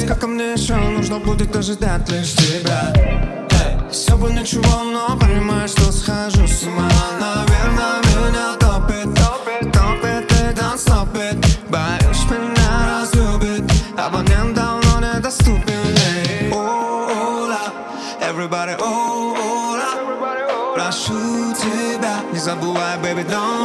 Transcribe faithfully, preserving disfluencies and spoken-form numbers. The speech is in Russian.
как ко мне еще нужно будет ожидать лишь тебя. Эй, все бы ничего, но понимаю, что схожу с ума. Наверное, меня топит, топит, топит и don't stop it. Боюсь, меня разлюбит, абонент давно недоступен. Эй, о-о-ла, everybody, о-о-ла, прошу тебя, не забывай, baby, don't.